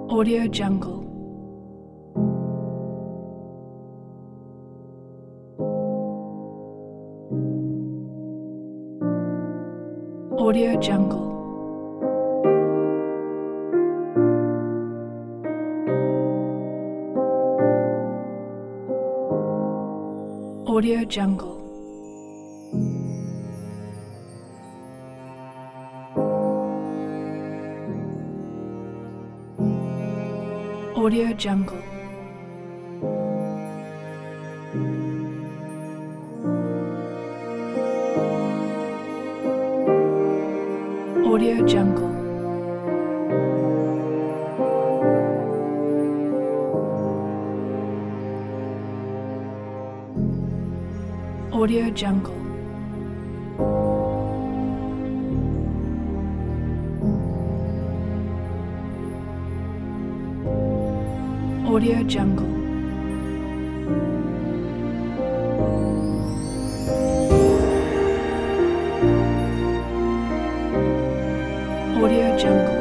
Audio Jungle. Audio Jungle. Audio Jungle. Audio Jungle. Audio Jungle. Audio Jungle. Audio Jungle. Audio Jungle.